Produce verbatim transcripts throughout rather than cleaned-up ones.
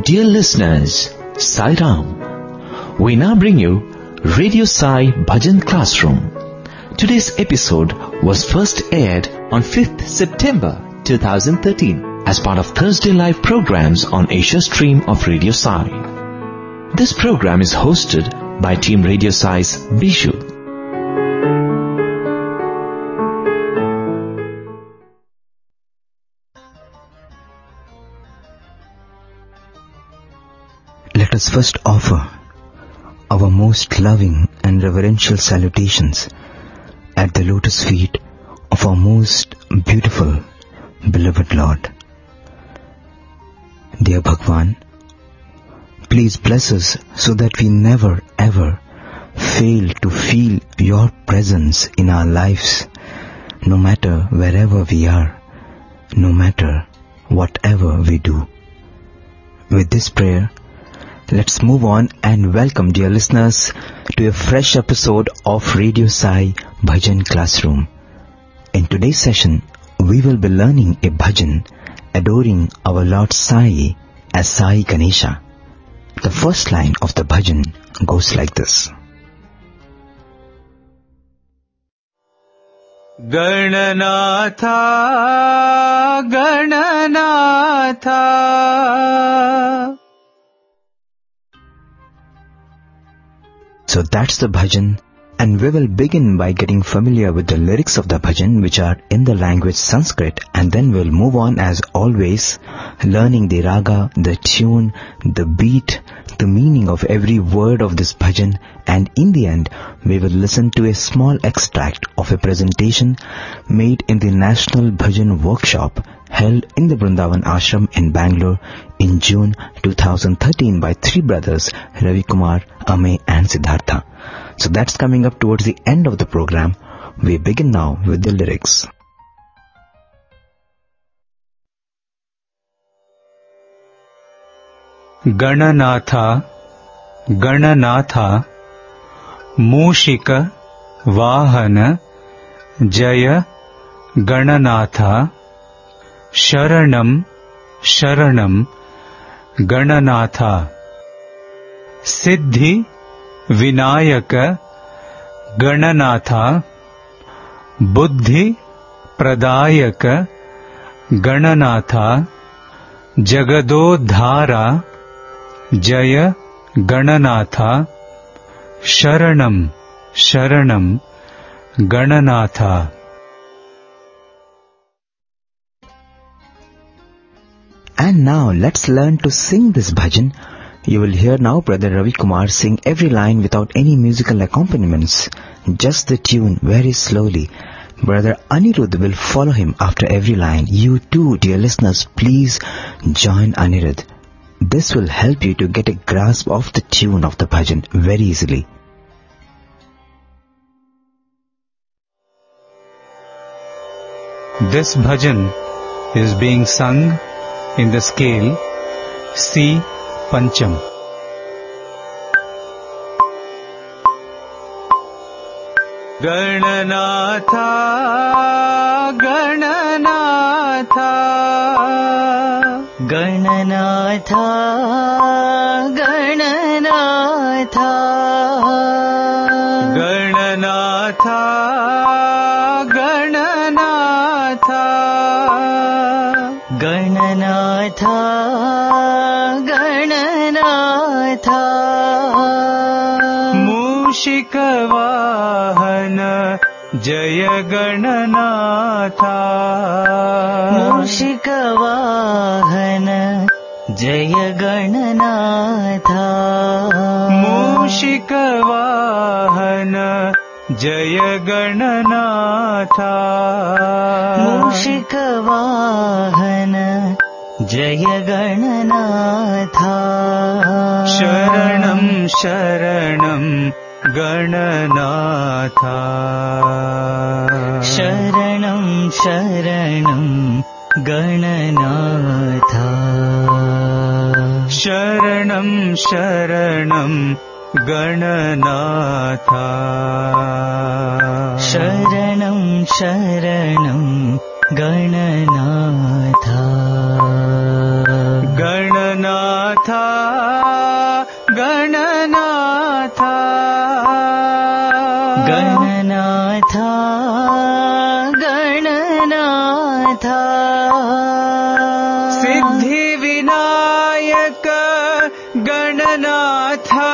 Dear listeners, Sai Ram. We now bring you Radio Sai Bhajan Classroom. Today's episode was first aired on fifth September twenty thirteen as part of Thursday Live programs on Asia Stream of Radio Sai. This program is hosted by Team Radio Sai's Bishu. Let us first offer our most loving and reverential salutations at the lotus feet of our most beautiful, beloved Lord. Dear Bhagwan, please bless us so that we never ever fail to feel your presence in our lives, no matter wherever we are, no matter whatever we do. With this prayer, let's move on and welcome, dear listeners, to a fresh episode of Radio Sai Bhajan Classroom. In today's session, we will be learning a bhajan adoring our Lord Sai as Sai Ganesha. The first line of the bhajan goes like this. Gananatha, Gananatha. So that's the bhajan, and we will begin by getting familiar with the lyrics of the bhajan, which are in the language Sanskrit, and then we'll move on as always, learning the raga, the tune, the beat, the meaning of every word of this bhajan, and in the end, we will listen to a small extract of a presentation made in the National Bhajan Workshop held in the Vrindavan Ashram in Bangalore in June twenty thirteen by three brothers, Ravi Kumar, Amey and Siddhartha. So that's coming up towards the end of the program. We begin now with the lyrics. Gananatha, Gananatha, Mushika, Vahana, Jaya, Gananatha, Sharanam, Sharanam, Gananatha, Siddhi, Vinayaka, Gananatha, Buddhi, Pradayaka, Gananatha, Jagadodhara, Jaya, Gananatha, Sharanam, Sharanam, Gananatha. And now let's learn to sing this bhajan. You will hear now Brother Ravi Kumar sing every line without any musical accompaniments, just the tune very slowly. Brother Anirudh will follow him after every line. You too, dear listeners, please join Anirudh. This will help you to get a grasp of the tune of the bhajan very easily. This bhajan is being sung in the scale C Pancham. Gananatha, Gananatha, Gananatha, Gananatha, Gananatha, Gananatha, Gananatha, Gananatha, Mushikavahana, Jaya Gananatha, Mushikavahana, Jaya Gananatha, Mushikavahana, Jaya Gananatha, Mushikavahana, Jaya Gananatha, Sharanam, Sharanam, Gananatha, Sharanam, Sharanam, Gananatha, Sharanam, Sharanam, Gananatha, Sharanam, Sharanam, Gananatha, Gananatha, Gananatha Siddhi Vinayak Gananatha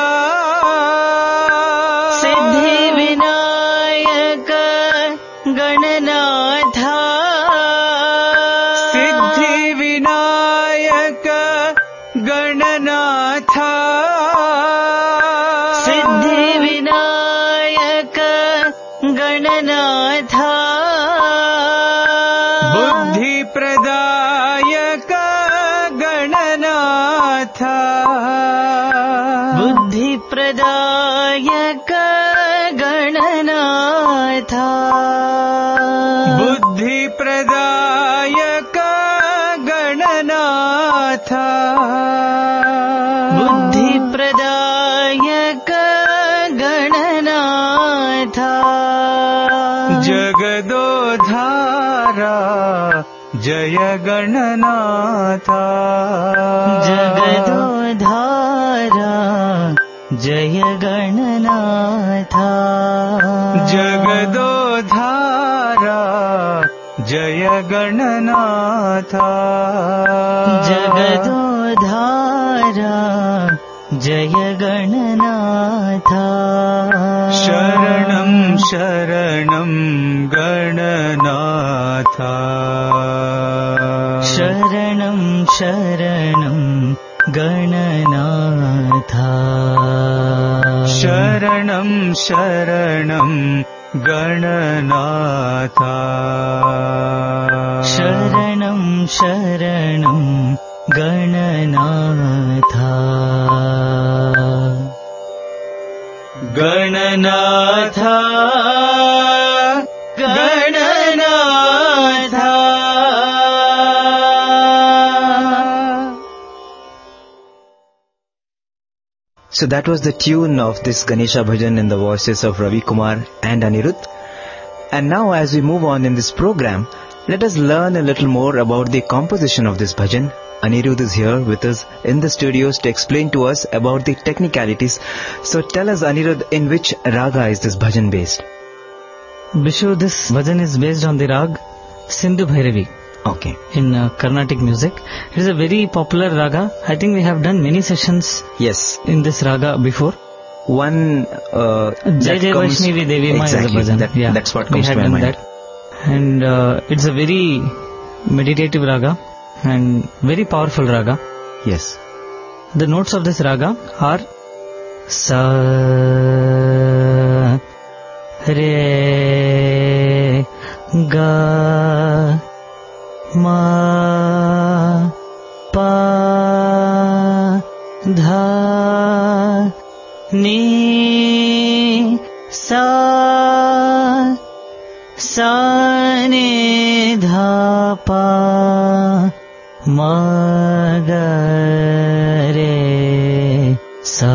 Siddhi Vinayak Gananatha Siddhi Vinayak Gananatha Siddhi Vinayak Gananatha बुद्धि प्रदायक गणनाथा बुद्धि प्रदायक गणनाथा बुद्धि प्रदायक गणनाथा बुद्धि प्रदायक गणनाथा जगदोद्धारा जय गणनाथा जगदोद्धारा जय गणनाथा जगदोद्धारा जय गणनाथा जगदोद्धारा जय गणनाथा शरणं शरणं गणनाथा शरणं शरणं गणनाथा शरणं शरणं गणनाथा शरणं शरणं Gananatha Gananatha Gananatha So that was the tune of this Ganesha Bhajan in the voices of Ravi Kumar and Anirudh. And now as we move on in this program, let us learn a little more about the composition of this bhajan. Anirudh is here with us in the studios to explain to us about the technicalities. So tell us, Anirudh, in which raga is this bhajan based? Bishu, this bhajan is based on the rag Sindhu Bhairavi Okay. in uh, Carnatic music. It is a very popular raga. I think we have done many sessions Yes. in this raga before. One uh, Jai that Jai comes- Vaishnavi Devi Ma exactly. is a bhajan. That, yeah, that's what we comes had to my done mind. that. And uh, it's a very meditative raga and very powerful raga. Yes. The notes of this raga are Sa Re Ga Ma Pa Dha Ni Sa Sa Ni Dha Pa Ma Ga Re Sa.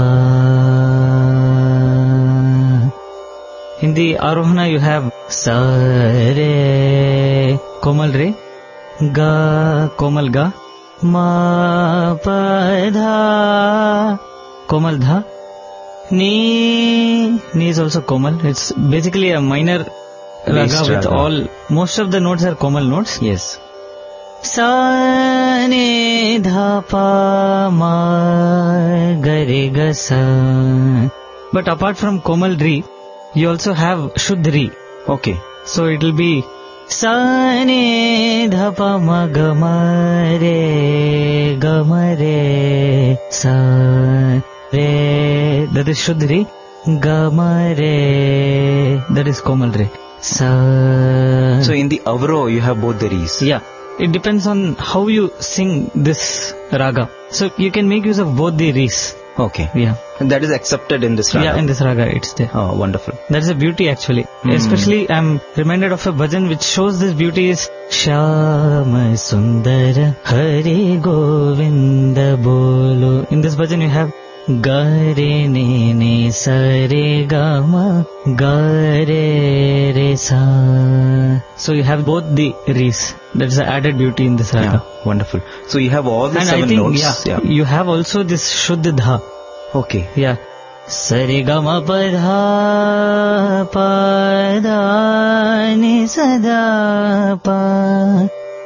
In the Arohana you have Sa Re Komal Re, Ga Komal Ga, Ma Pa Dha Komal Dha, Ni Ni is also Komal. It's basically a minor raga Based with raga. all, most of the notes are Komal notes. Yes. Sa Ni Dha Pa Ma Ga Re Ga Sa. But apart from Komal Ri, you also have Shuddh Ri. Okay. So it will be Sa Ni Dha Pa Ma Ga Ma Re Ga Ma Re Sa Re. That is Shuddh Ri. Ga Ma Re. That is Komal Re. Sa. So in the Avro you have both the Ris. Yeah. It depends on how you sing this raga. So you can make use of both the Ris. Okay. Yeah. And that is accepted in this raga. Yeah, in this raga it's there. Oh, wonderful. That's the beauty actually. Hmm. Especially I'm reminded of a bhajan which shows this beauty is Shyama Sundara Hari Govinda Bolo. In this bhajan you have Ga Re Ne Ne Sa Re Ga Ma Ga Re Re Sa. So you have both the Ris. That's the added beauty in this raga. Yeah, wonderful. So you have all the And seven I think, notes. yeah, you have also this Shuddh Dha. Okay. Yeah. Sarigama Padha Pada Ni Sada Pa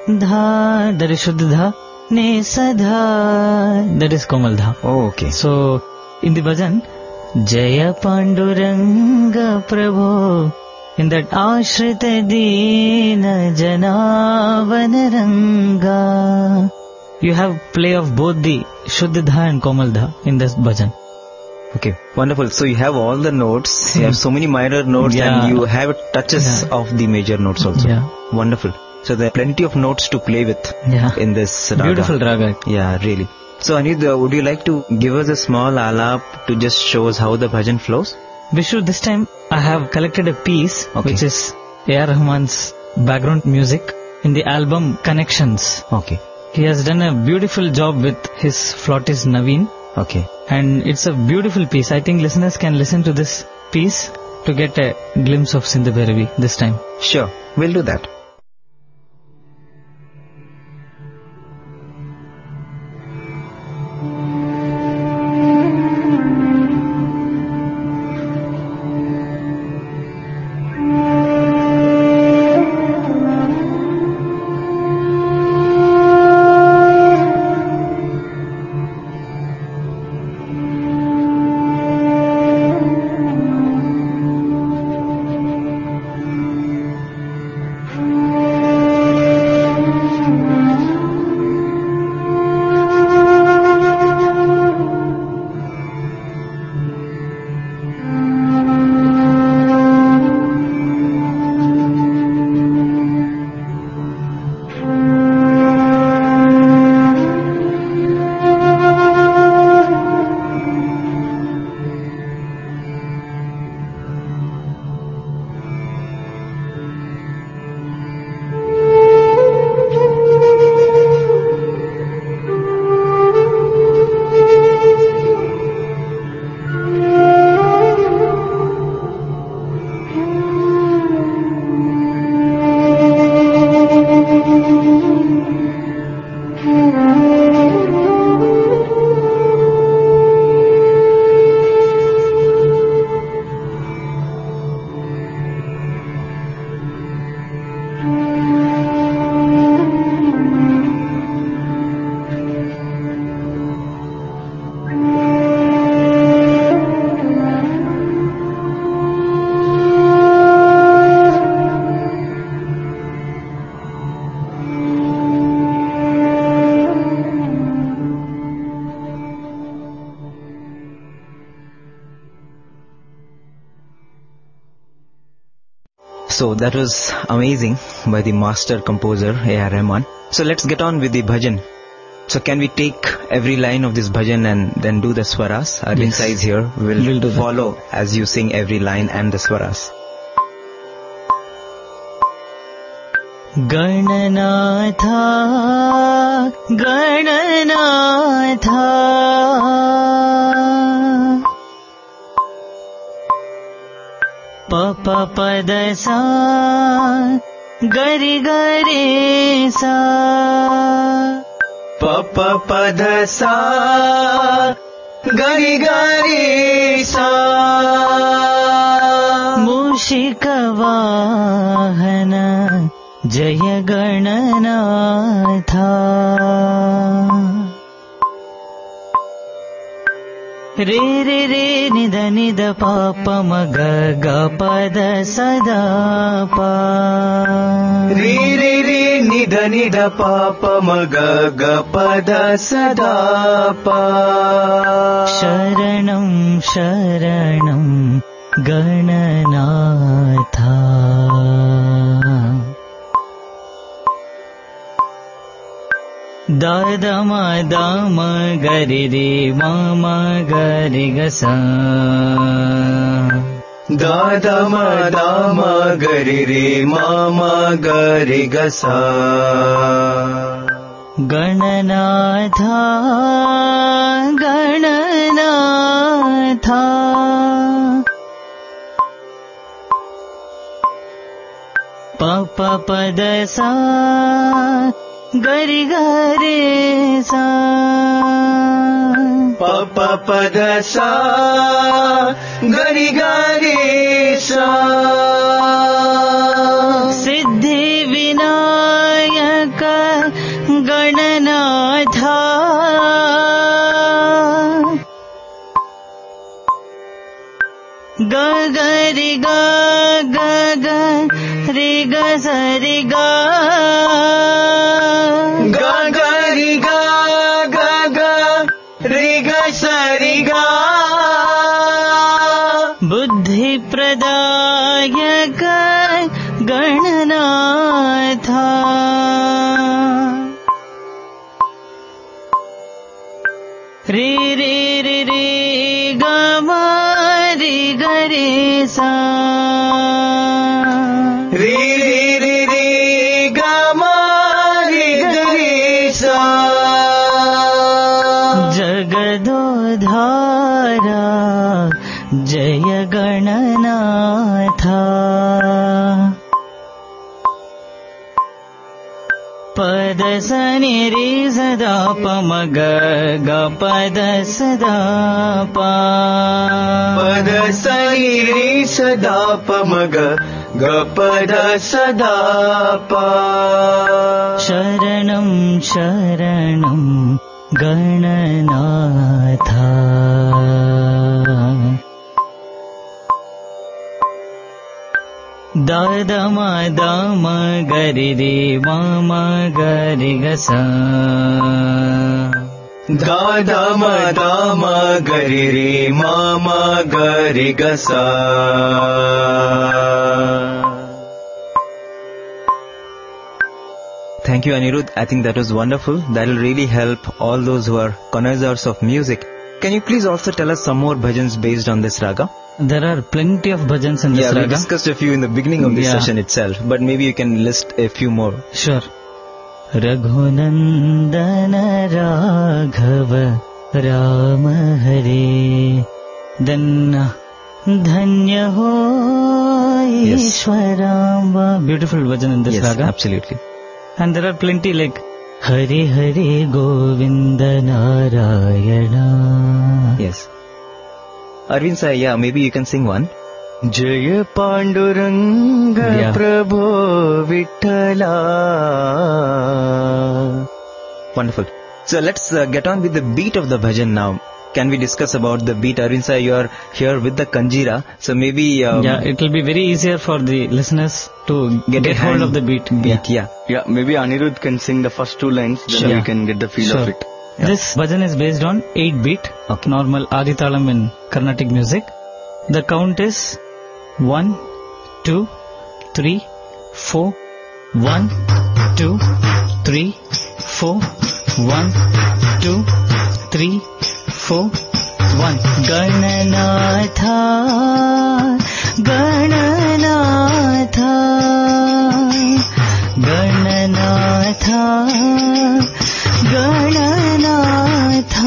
Dha, that is Shuddha Dha. Ne Sadha, that is Komal Dha. Oh, okay. So, in the bhajan, Jaya Panduranga Prabhu, in that Ashrita Deena Janavan Ranga, you have play of both the Shuddha Dha and Komal Dha in this bhajan. Okay, wonderful. So you have all the notes, you have so many minor notes, Yeah. and you have touches Yeah. of the major notes also. Yeah. Wonderful. So there are plenty of notes to play with Yeah. in this raga. Beautiful raga. Yeah, really. So Anid, uh, would you like to give us a small alap to just show us how the bhajan flows? Vishnu, this time I have collected a piece Okay. which is A R Rahman's background music in the album Connections. Okay. He has done a beautiful job with his flautist Naveen, Okay. and it's a beautiful piece. I think listeners can listen to this piece to get a glimpse of Sindhu Bhairavi this time. Sure, we'll do that. So that was amazing by the master composer A R Rahman. So let's get on with the bhajan. So can we take every line of this bhajan and then do the swaras? Arvind Yes. Sai is here. We'll, We'll do that. follow as you sing every line and the swaras. Gananatha, Gananatha, Papa pada sa, Gari gari sa, Papa pada sa, gari gari sa, Mushika vahana, Jaya Gananatha. Re re re nida nida papa maga ga pada sada pa. Re re re nida nida papa maga ga pada sada pa. Sharanam sharanam Gananatha. Dadama dama gari re mama gari gasa. Dadama dama gari re mama gari gasa. Gananatha, Gananatha. Papa pada sa, Gari gari sa. Papa pada sa, gari gari sa. Siddhi Vinayaka ga ga ga re ga sa re ga ga ga re ga ga ga re ga sa re ga buddhi pradayaka gananatha re re re re ga ma re ga re sa re re re re ga ma re ga re sa jagadodhara jaya gananatha pada sani re sada pa ma ga ga pada sada pa pada sani re sada pa ma ga ga pada sada pa sharanam sharanam gananatha da da ma da ma ga re re ma ma ga re ga sa da da ma da ma ga re re ma ma ga re ga sa. Thank you, Anirudh. I think that was wonderful. That will really help all those who are connoisseurs of music. Can you please also tell us some more bhajans based on this raga? There are plenty of bhajans in this yeah, raga. Yeah, we discussed a few in the beginning of this yeah. session itself, but maybe you can list a few more. Sure. Raghunandana Raghava Rama Hare, then Dhanya Ho Ishwaramba. Beautiful bhajan in this yes, raga. Absolutely. And there are plenty like Hari Hari Govinda Narayana. Yes. Arvind Sai, yeah, maybe you can sing one. Jaya Panduranga yeah. Prabhu Vittala. Wonderful. So let's uh, get on with the beat of the bhajan now. Can we discuss about the beat? Arvind Sai, you are here with the kanjira, so maybe... Um, yeah, it will be very easier for the listeners to get, get hold of the beat. beat. Yeah. yeah, maybe Anirudh can sing the first two lines, then sure. we can get the feel sure. of it. Yeah. This bhajan is based on eight beat, okay. normal Aditalam in Carnatic music. The count is one, two, three, four, one, two, three, four, one, two, three, four, one. Gananatha, Gananatha, Gananatha, Gananatha.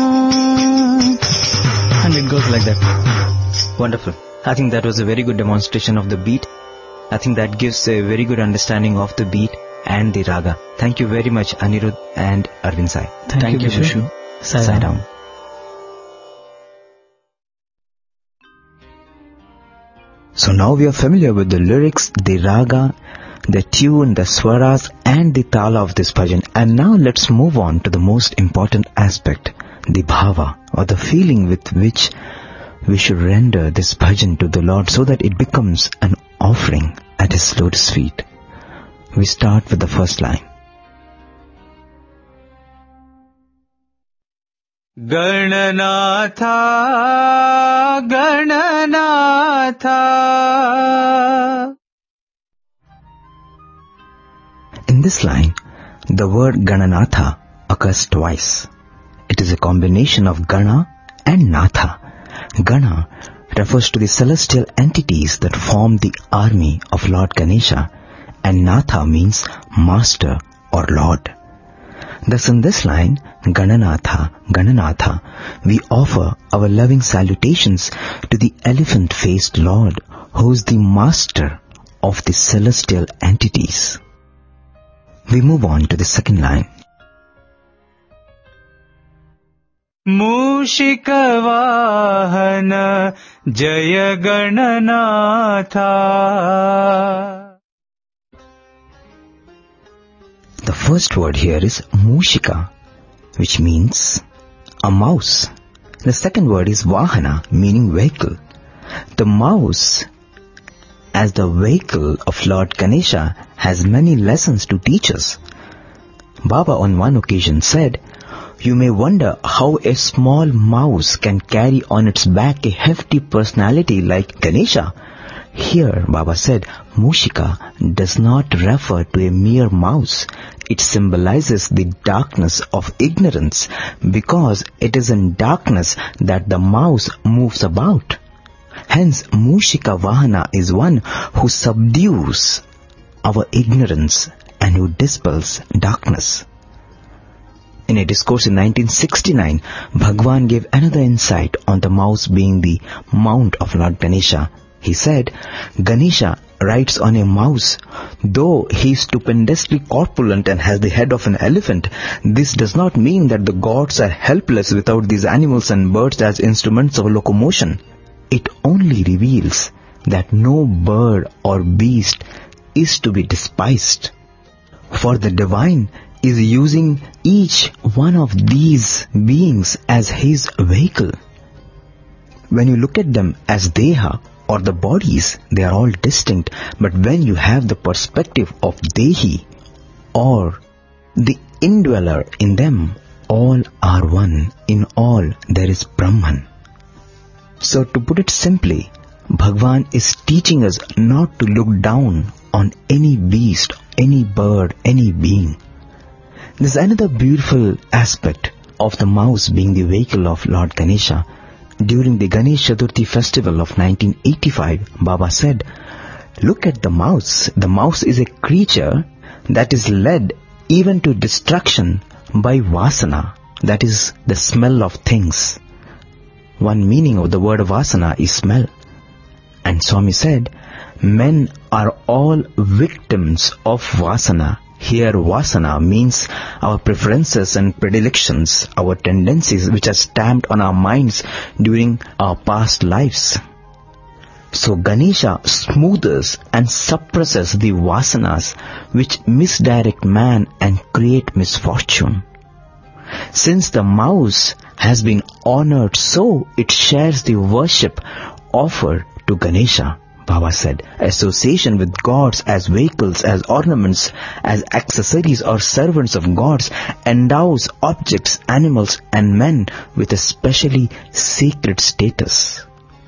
And it goes like that. Wonderful. I think that was a very good demonstration of the beat. I think that gives a very good understanding of the beat and the raga. Thank you very much, Anirudh and Arvind Sai. Thank, Thank you, Vishu. Sai, Sai down. So now we are familiar with the lyrics, the raga, the tune, the swaras and the tala of this bhajan. And now let's move on to the most important aspect, the bhava, or the feeling with which we should render this bhajan to the Lord so that it becomes an offering at His lotus feet. We start with the first line. Gananatha, Gananatha. In this line, the word Gananatha occurs twice. It is a combination of Gana and Natha. Gana refers to the celestial entities that form the army of Lord Ganesha, and Natha means master or Lord. Thus in this line, Gananatha, Gananatha, we offer our loving salutations to the elephant-faced Lord, who is the master of the celestial entities. We move on to the second line. Mushikavahana Jaya Gananatha. The first word here is Mushika, which means a mouse. The second word is Vahana, meaning vehicle. The mouse as the vehicle of Lord Ganesha has many lessons to teach us. Baba on one occasion said, "You may wonder how a small mouse can carry on its back a hefty personality like Ganesha." Here, Baba said, Mushika does not refer to a mere mouse. It symbolizes the darkness of ignorance, because it is in darkness that the mouse moves about. Hence, Mushika Vahana is one who subdues our ignorance and who dispels darkness. In a discourse in nineteen sixty-nine, Bhagwan gave another insight on the mouse being the mount of Lord Ganesha. He said, Ganesha rides on a mouse. Though he is stupendously corpulent and has the head of an elephant, this does not mean that the gods are helpless without these animals and birds as instruments of locomotion. It only reveals that no bird or beast is to be despised, for the divine is using each one of these beings as his vehicle. When you look at them as Deha or the bodies, they are all distinct, but when you have the perspective of Dehi or the indweller in them, all are one. In all there is Brahman. So to put it simply, Bhagwan is teaching us not to look down on any beast, any bird, any being. There's another beautiful aspect of the mouse being the vehicle of Lord Ganesha. During the Ganesh Chaturthi festival of nineteen eighty-five, Baba said, "Look at the mouse. The mouse is a creature that is led even to destruction by vasana, that is the smell of things." One meaning of the word vasana is smell. And Swami said, men are all victims of vasana. Here vasana means our preferences and predilections, our tendencies which are stamped on our minds during our past lives. So Ganesha smoothes and suppresses the vasanas which misdirect man and create misfortune. Since the mouse has been honored, so it shares the worship offered to Ganesha. Baba said, association with gods as vehicles, as ornaments, as accessories or servants of gods endows objects, animals and men with a specially sacred status.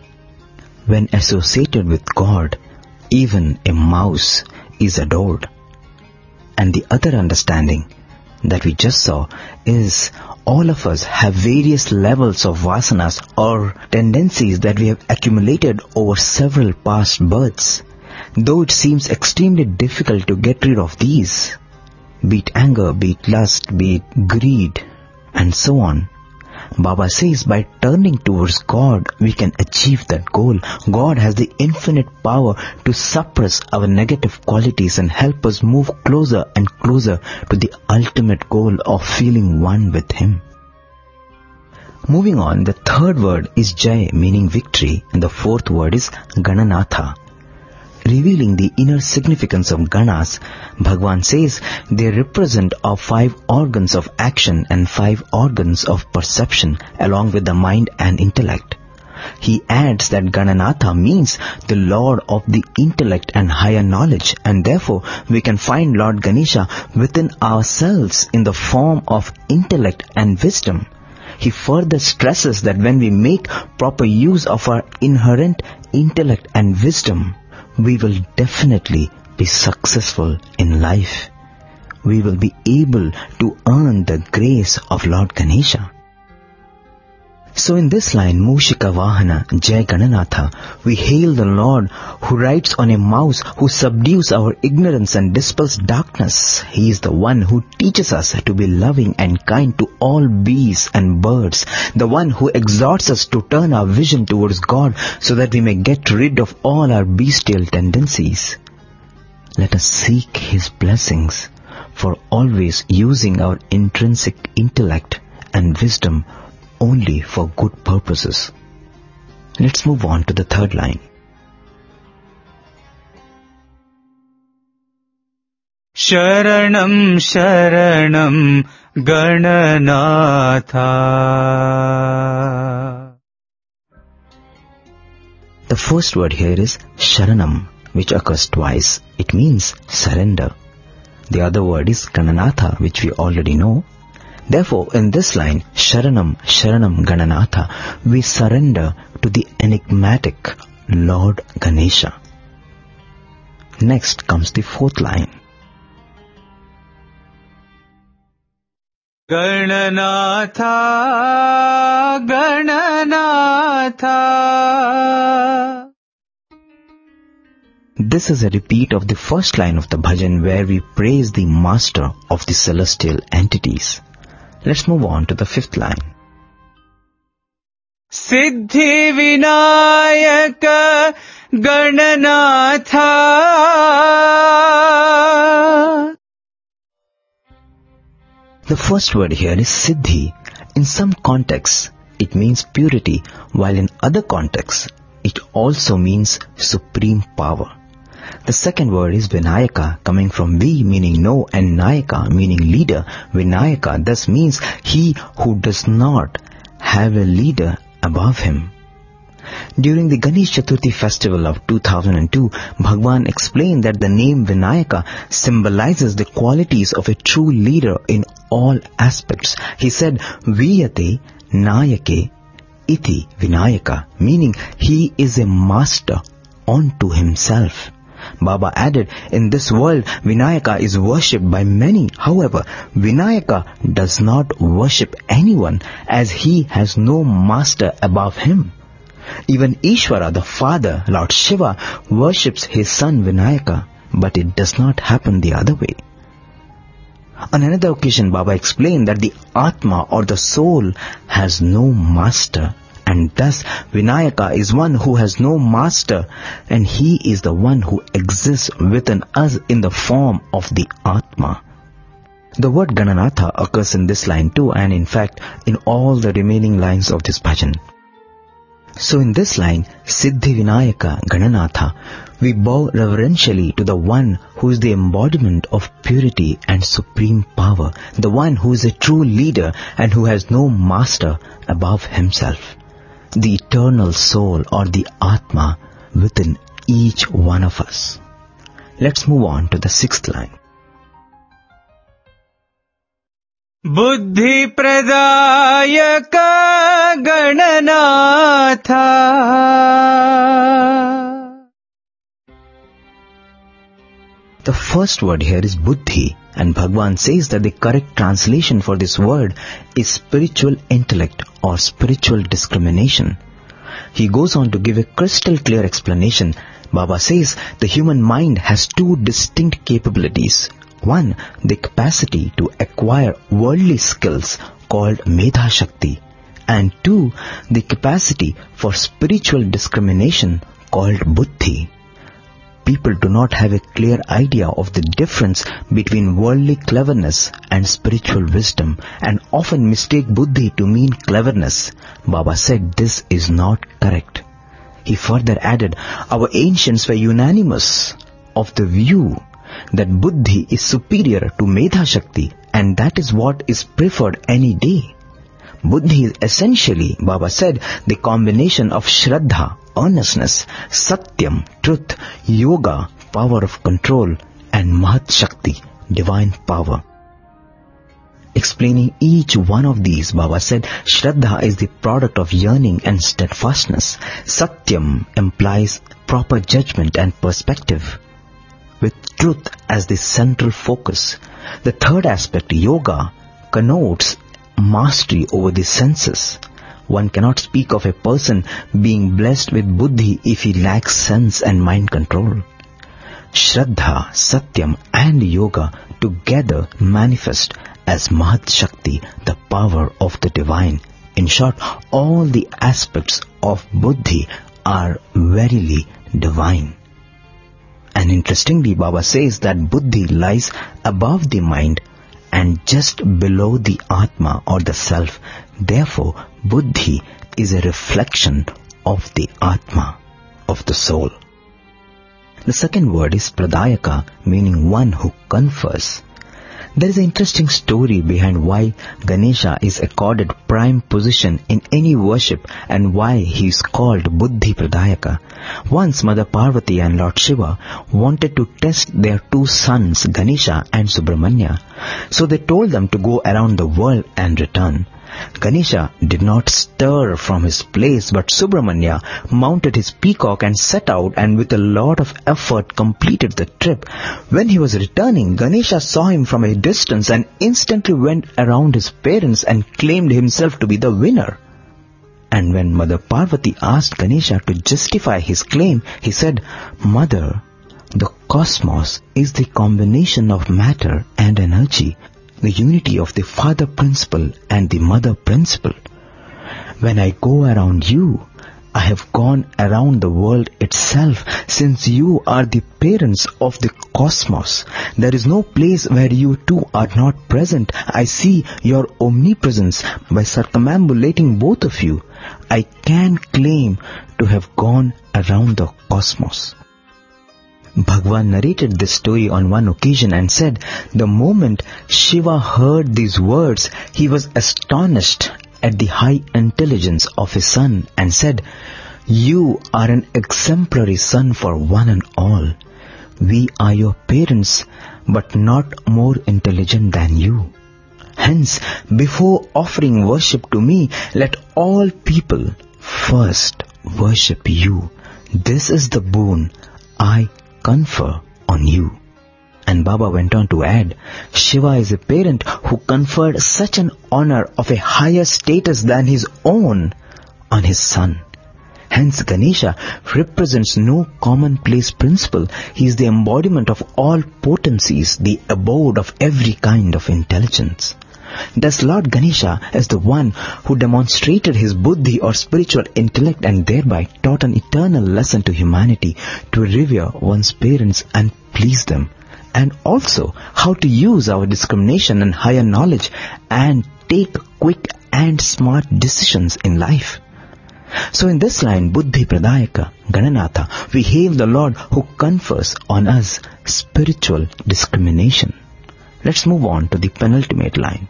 When associated with God, even a mouse is adored. And the other understanding that we just saw is all of us have various levels of vasanas or tendencies that we have accumulated over several past births. Though it seems extremely difficult to get rid of these, be it anger, be it lust, be it greed, and so on, Baba says by turning towards God, we can achieve that goal. God has the infinite power to suppress our negative qualities and help us move closer and closer to the ultimate goal of feeling one with Him. Moving on, the third word is Jai, meaning victory, and the fourth word is Gananatha. Revealing the inner significance of Ganas, Bhagwan says they represent our five organs of action and five organs of perception along with the mind and intellect. He adds that Gananatha means the Lord of the intellect and higher knowledge, and therefore we can find Lord Ganesha within ourselves in the form of intellect and wisdom. He further stresses that when we make proper use of our inherent intellect and wisdom, we will definitely be successful in life. We will be able to earn the grace of Lord Ganesha. So in this line, Mushika Vahana, Jai Gananatha, we hail the Lord who rides on a mouse, who subdues our ignorance and dispels darkness. He is the one who teaches us to be loving and kind to all beasts and birds, the one who exhorts us to turn our vision towards God so that we may get rid of all our bestial tendencies. Let us seek His blessings for always using our intrinsic intellect and wisdom only for good purposes. Let's move on to the third line. Sharanam Sharanam Gananatha. The first word here is Sharanam, which occurs twice. It means surrender. The other word is Gananatha, which we already know. Therefore, in this line, Sharanam, Sharanam Gananatha, we surrender to the enigmatic Lord Ganesha. Next comes the fourth line. Gananatha, Gananatha. This is a repeat of the first line of the bhajan where we praise the master of the celestial entities. Let's move on to the fifth line. Siddhi Vinayaka Gananatha. The first word here is Siddhi. In some contexts, it means purity, while in other contexts, it also means supreme power. The second word is Vinayaka, coming from Vi meaning no and Nayaka meaning leader. Vinayaka thus means he who does not have a leader above him. During the Ganesh Chaturthi festival of two thousand two, Bhagwan explained that the name Vinayaka symbolizes the qualities of a true leader in all aspects. He said, Viyate Nayake Iti Vinayaka, meaning he is a master unto himself. Baba added, in this world, Vinayaka is worshipped by many. However, Vinayaka does not worship anyone as he has no master above him. Even Ishvara, the Father, Lord Shiva, worships his son Vinayaka, but it does not happen the other way. On another occasion, Baba explained that the Atma or the soul has no master, and thus Vinayaka is one who has no master, and he is the one who exists within us in the form of the Atma. The word Gananatha occurs in this line too, and in fact in all the remaining lines of this bhajan. So in this line, Siddhi Vinayaka Gananatha, we bow reverentially to the one who is the embodiment of purity and supreme power, the one who is a true leader and who has no master above himself, the eternal soul or the Atma within each one of us. Let's move on to the sixth line. Buddhi Pradayaka Gananatha. The first word here is Buddhi, and Bhagwan says that the correct translation for this word is spiritual intellect or spiritual discrimination. He goes on to give a crystal clear explanation. Baba says the human mind has two distinct capabilities. One, the capacity to acquire worldly skills called Medha Shakti, and two, the capacity for spiritual discrimination called Buddhi. People do not have a clear idea of the difference between worldly cleverness and spiritual wisdom, and often mistake Buddhi to mean cleverness. Baba said this is not correct. He further added, our ancients were unanimous of the view that Buddhi is superior to Medha Shakti, and that is what is preferred any day. Buddhi is essentially, Baba said, the combination of Shraddha, earnestness, Satyam, truth, Yoga, power of control, and Mahat Shakti, divine power. Explaining each one of these, Baba said, Shraddha is the product of yearning and steadfastness. Satyam implies proper judgment and perspective, with truth as the central focus. The third aspect, Yoga, connotes mastery over the senses. One cannot speak of a person being blessed with Buddhi if he lacks sense and mind control. Shraddha, Satyam and Yoga together manifest as Mahat Shakti, the power of the divine. In short, all the aspects of Buddhi are verily divine. And interestingly, Baba says that Buddhi lies above the mind and just below the Atma or the self. Therefore, Buddhi is a reflection of the Atma, of the soul. The second word is Pradayaka, meaning one who confers. There is an interesting story behind why Ganesha is accorded prime position in any worship and why he is called Buddhi Pradayaka. Once Mother Parvati and Lord Shiva wanted to test their two sons Ganesha and Subramanya, so they told them to go around the world and return. Ganesha did not stir from his place, but Subramanya mounted his peacock and set out, and with a lot of effort completed the trip. When he was returning, Ganesha saw him from a distance and instantly went around his parents and claimed himself to be the winner. And when Mother Parvati asked Ganesha to justify his claim, he said, "Mother, the cosmos is the combination of matter and energy, the unity of the father principle and the mother principle. When I go around you, I have gone around the world itself, since you are the parents of the cosmos. There is no place where you two are not present. I see your omnipresence. By circumambulating both of you, I can claim to have gone around the cosmos." Bhagwan narrated this story on one occasion and said, the moment Shiva heard these words, he was astonished at the high intelligence of his son and said, "You are an exemplary son for one and all. We are your parents, but not more intelligent than you. Hence, before offering worship to me, let all people first worship you. This is the boon I confer on you." And Baba went on to add, Shiva is a parent who conferred such an honor of a higher status than his own on his son. Hence Ganesha represents no commonplace principle. He is the embodiment of all potencies, the abode of every kind of intelligence. Thus Lord Ganesha is the one who demonstrated his buddhi or spiritual intellect and thereby taught an eternal lesson to humanity to revere one's parents and please them, and also how to use our discrimination and higher knowledge and take quick and smart decisions in life. So in this line, Buddhi Pradayaka, Gananatha, we hail the Lord who confers on us spiritual discrimination. Let's move on to the penultimate line.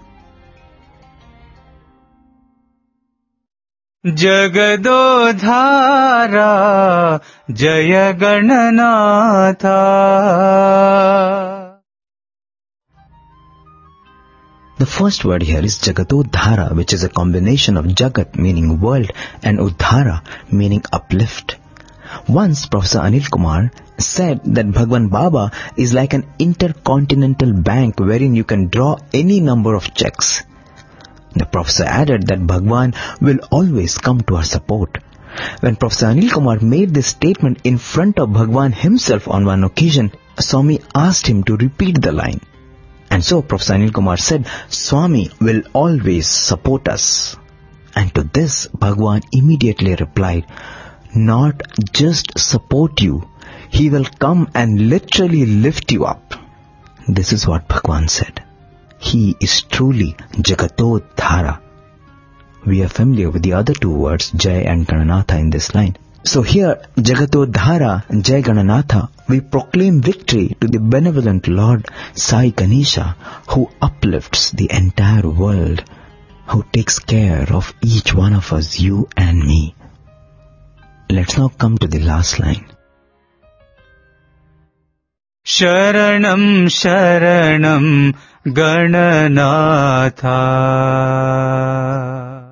Jagadodhara Jaya Gananatha. The first word here is Jagadodhara, which is a combination of Jagat meaning world and Udhara meaning uplift. Once Professor Anil Kumar said that Bhagwan Baba is like an intercontinental bank wherein you can draw any number of checks. The professor added that Bhagwan will always come to our support. When Professor Anil Kumar made this statement in front of Bhagwan himself on one occasion, Swami asked him to repeat the line. And so Professor Anil Kumar said, "Swami will always support us." And to this Bhagwan immediately replied, "Not just support you, he will come and literally lift you up." This is what Bhagwan said. He is truly Jagatodhara. We are familiar with the other two words, Jai and Gananatha, in this line. So here, Jagatodhara, Jai Gananatha, we proclaim victory to the benevolent Lord Sai Ganesha, who uplifts the entire world, who takes care of each one of us, you and me. Let's now come to the last line. Sharanam Sharanam Gananatha.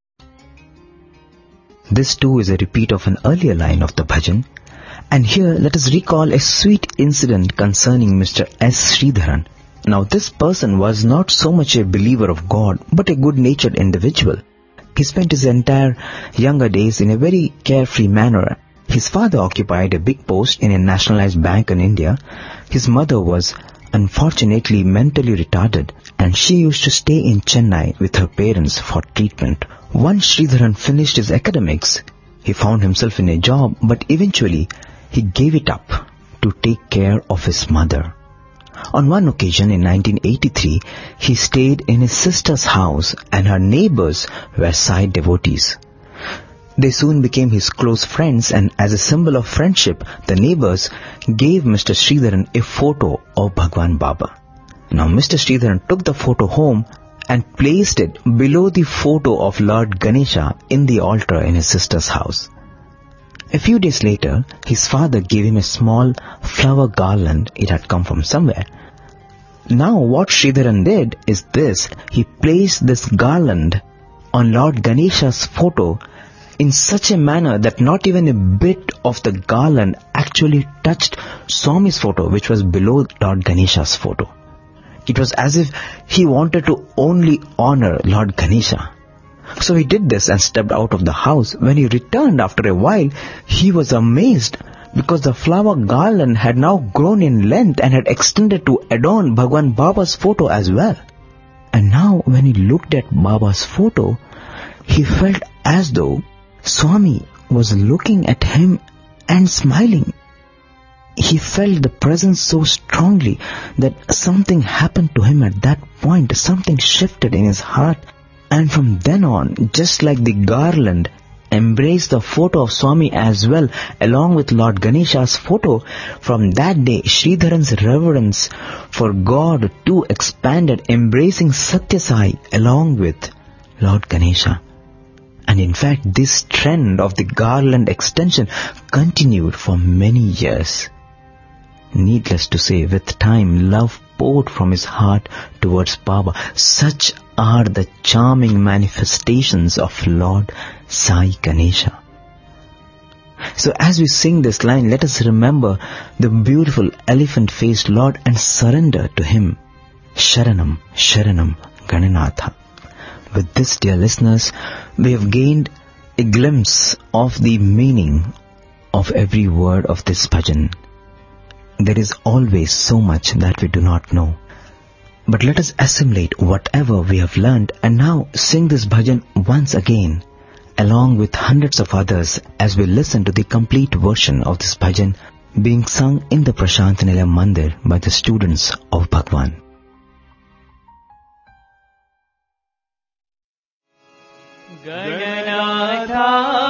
This too is a repeat of an earlier line of the bhajan. And here let us recall a sweet incident concerning Mister S. Sridharan. Now this person was not so much a believer of God, but a good-natured individual. He spent his entire younger days in a very carefree manner. His father occupied a big post in a nationalized bank in India. His mother was unfortunately mentally retarded, and she used to stay in Chennai with her parents for treatment. Once Sridharan finished his academics, he found himself in a job, but eventually he gave it up to take care of his mother. On one occasion in nineteen eighty-three, he stayed in his sister's house and her neighbors were Sai devotees. They soon became his close friends, and as a symbol of friendship, the neighbors gave Mister Sridharan a photo of Bhagwan Baba. Now Mister Sridharan took the photo home and placed it below the photo of Lord Ganesha in the altar in his sister's house. A few days later, his father gave him a small flower garland. It had come from somewhere. Now what Sridharan did is this: he placed this garland on Lord Ganesha's photo in such a manner that not even a bit of the garland actually touched Swami's photo, which was below Lord Ganesha's photo. It was as if he wanted to only honor Lord Ganesha. So he did this and stepped out of the house. When he returned after a while, he was amazed because the flower garland had now grown in length and had extended to adorn Bhagwan Baba's photo as well. And now when he looked at Baba's photo, he felt as though Swami was looking at him and smiling. He felt the presence so strongly that something happened to him at that point. Something shifted in his heart. And from then on, just like the garland embraced the photo of Swami as well, along with Lord Ganesha's photo, from that day, Sridharan's reverence for God too expanded, embracing Satya Sai along with Lord Ganesha. And in fact, this trend of the garland extension continued for many years. Needless to say, with time, love poured from his heart towards Baba. Such are the charming manifestations of Lord Sai Ganesha. So as we sing this line, let us remember the beautiful elephant-faced Lord and surrender to Him. Sharanam, Sharanam, Gananatha. With this, dear listeners, we have gained a glimpse of the meaning of every word of this bhajan. There is always so much that we do not know. But let us assimilate whatever we have learned and now sing this bhajan once again, along with hundreds of others, as we listen to the complete version of this bhajan being sung in the Prashant Nilayam Mandir by the students of Bhagwan. Gananatha,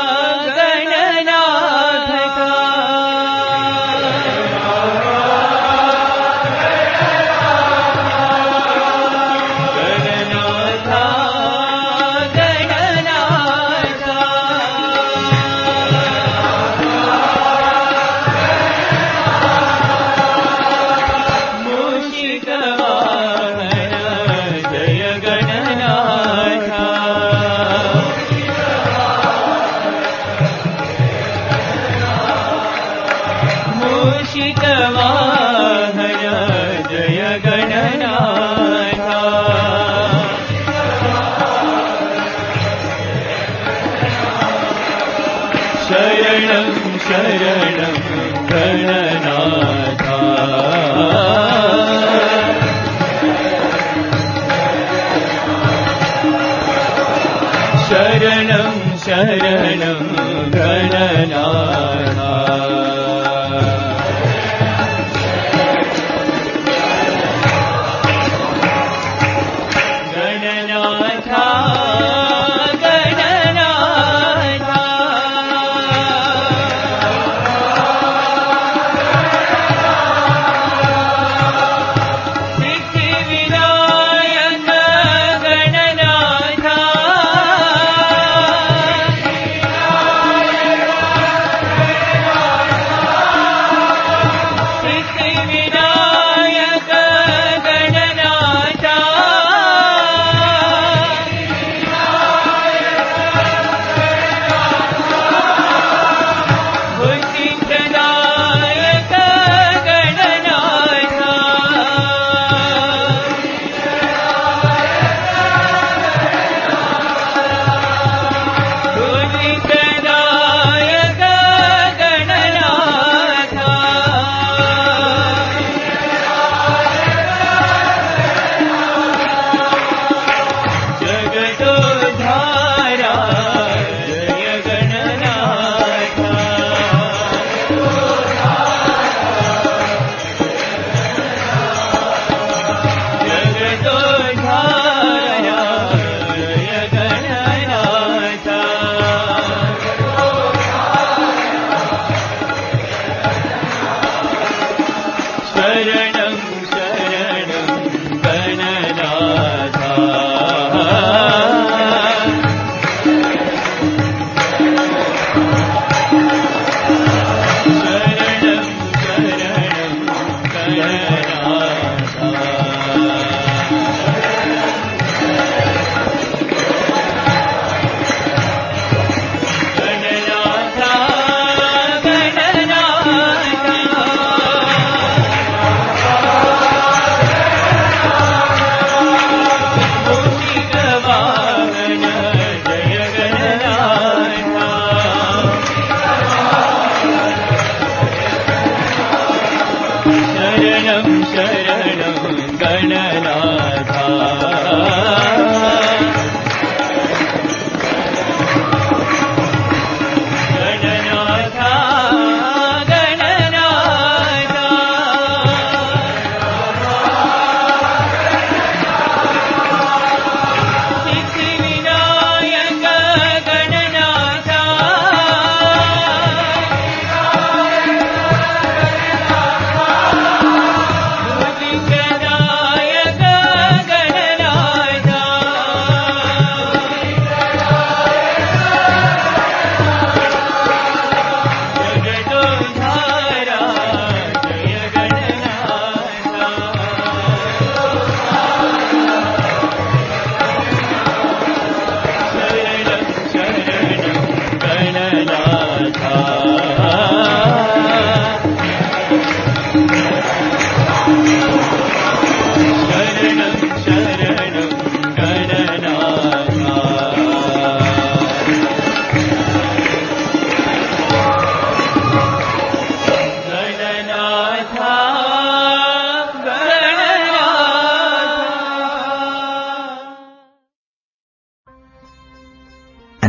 Sharanam Gananatha.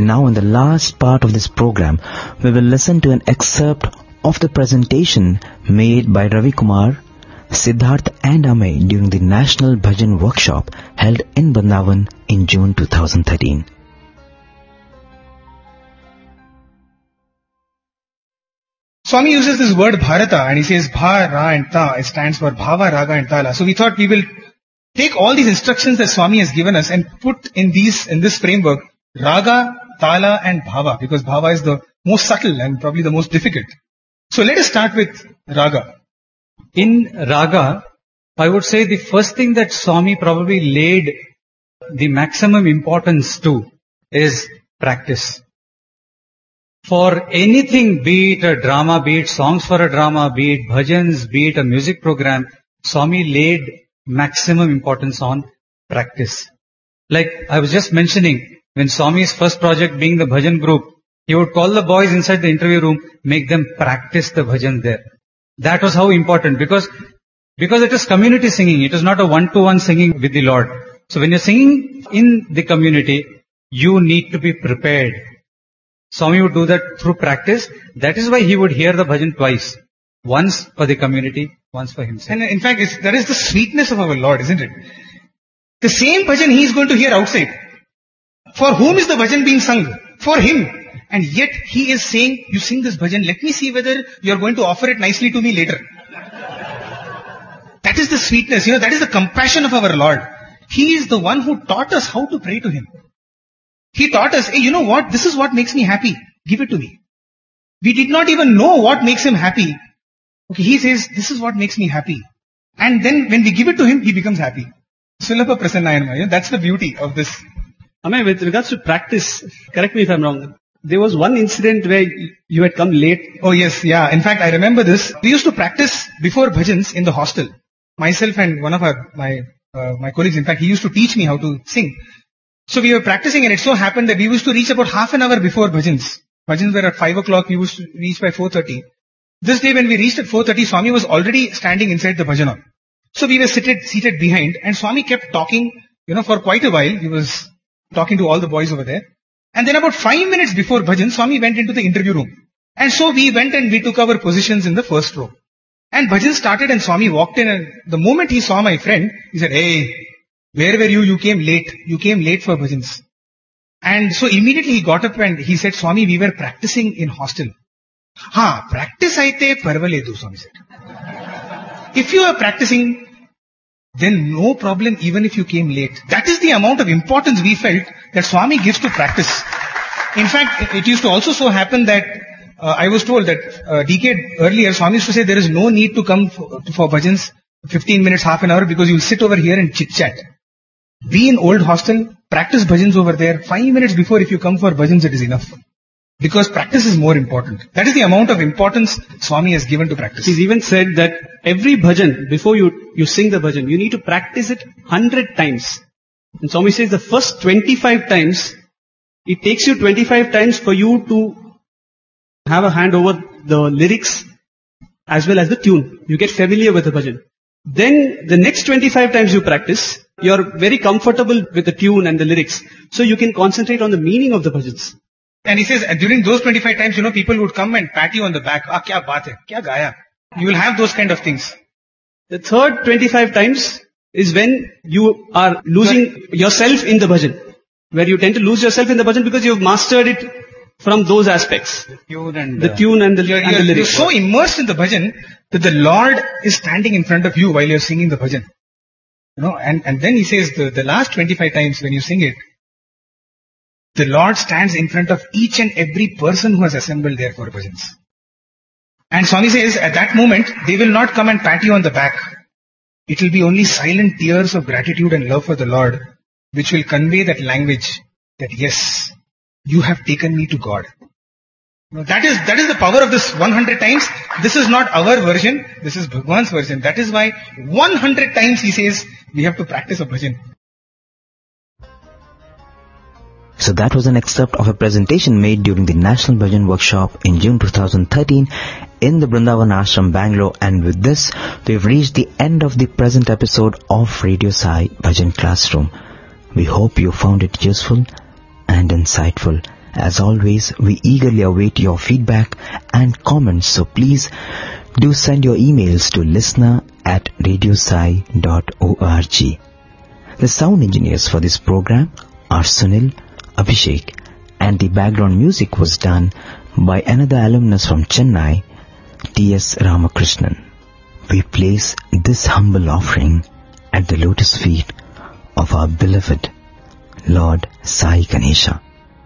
now in the last part of this program, we will listen to an excerpt of the presentation made by Ravi Kumar, Siddharth and Amey during the National Bhajan Workshop held in Vrindavan in June two thousand thirteen. Swami uses this word Bharata and he says Bha, Ra and Ta. It stands for Bhava, Raga and Tala. So we thought we will take all these instructions that Swami has given us and put in these, in this framework, Raga, Tala and Bhava, because Bhava is the most subtle and probably the most difficult. So let us start with Raga. In Raga, I would say the first thing that Swami probably laid the maximum importance to is practice. For anything, be it a drama, be it songs for a drama, be it bhajans, be it a music program, Swami laid maximum importance on practice. Like I was just mentioning, when Swami's first project being the bhajan group, he would call the boys inside the interview room, make them practice the bhajan there. That was how important, because, because it is community singing, it is not a one-to-one singing with the Lord. So when you're singing in the community, you need to be prepared. Swami would do that through practice. That is why he would hear the bhajan twice. Once for the community, once for himself. And in fact, it's, that is the sweetness of our Lord, isn't it? The same bhajan he is going to hear outside. For whom is the bhajan being sung? For him. And yet he is saying, you sing this bhajan, let me see whether you are going to offer it nicely to me later. That is the sweetness, you know, that is the compassion of our Lord. He is the one who taught us how to pray to Him. He taught us, hey, you know what? This is what makes me happy. Give it to me. We did not even know what makes Him happy. Okay, He says, this is what makes me happy. And then when we give it to Him, He becomes happy. Sulabha Prasannayanama. That's the beauty of this. I mean, with regards to practice, correct me if I'm wrong. There was one incident where you had come late. Oh yes, yeah. In fact, I remember this. We used to practice before bhajans in the hostel. Myself and one of our, my, uh, my colleagues, in fact, he used to teach me how to sing. So we were practicing and it so happened that we used to reach about half an hour before bhajans. Bhajans were at five o'clock, we used to reach by four thirty. This day when we reached at four thirty, Swami was already standing inside the bhajan hall. So we were seated, seated behind and Swami kept talking, you know, for quite a while. He was talking to all the boys over there. And then about five minutes before bhajan, Swami went into the interview room. And so we went and we took our positions in the first row. And bhajan started and Swami walked in and the moment he saw my friend, he said, hey, where were you? You came late. You came late for bhajans. And so immediately he got up and he said, Swami, we were practicing in hostel. Ha, practice aite parvaledu, Swami said. If you are practicing, then no problem even if you came late. That is the amount of importance we felt that Swami gives to practice. In fact, it used to also so happen that uh, I was told that a decade earlier, Swami used to say there is no need to come for, for bhajans fifteen minutes, half an hour because you'll sit over here and chit chat. Be in old hostel, practice bhajans over there. Five minutes before if you come for bhajans, it is enough. Because practice is more important. That is the amount of importance Swami has given to practice. He's even said that every bhajan, before you, you sing the bhajan, you need to practice it hundred times. And Swami says the first twenty-five times, it takes you twenty-five times for you to have a hand over the lyrics as well as the tune. You get familiar with the bhajan. Then the next twenty-five times you practice, you're very comfortable with the tune and the lyrics. So you can concentrate on the meaning of the bhajans. And he says, during those twenty-five times, you know, people would come and pat you on the back. Ah, kya baat hai? Kya gaya? You will have those kind of things. The third twenty-five times is when you are losing yourself in the bhajan. Where you tend to lose yourself in the bhajan because you've mastered it from those aspects. The tune and the, tune and the, you're, and you're, the lyrics. You're so immersed in the bhajan that the Lord is standing in front of you while you're singing the bhajan. You know, and, and then he says the, the last twenty-five times when you sing it, the Lord stands in front of each and every person who has assembled there for bhajans. And Swami says, at that moment, they will not come and pat you on the back. It will be only silent tears of gratitude and love for the Lord, which will convey that language that yes, you have taken me to God. Now that is, that is the power of this one hundred times. This is not our version. This is Bhagwan's version. That is why one hundred times he says, we have to practice a bhajan. So that was an excerpt of a presentation made during the National Bhajan Workshop in June two thousand thirteen in the Vrindavan Ashram, Bangalore. And with this, we've reached the end of the present episode of Radio Sai Bhajan Classroom. We hope you found it useful and insightful. As always, we eagerly await your feedback and comments, so please do send your emails to listener at radiosai dot org. The sound engineers for this program are Sunil, Abhishek, and the background music was done by another alumnus from Chennai, T S Ramakrishnan. We place this humble offering at the lotus feet of our beloved Lord Sai Ganesha.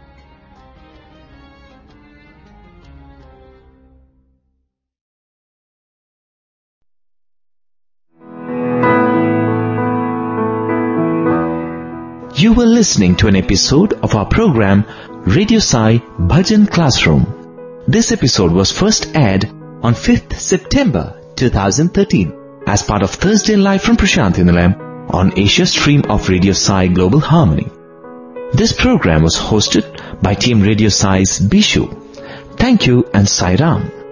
You were listening to an episode of our program Radio Sai Bhajan Classroom. This episode was first aired on fifth September twenty thirteen as part of Thursday Live from Prashanthi Nilayam on Asia Stream of Radio Sai Global Harmony. This program was hosted by Team Radio Sai's Bishu. Thank you and Sai Ram.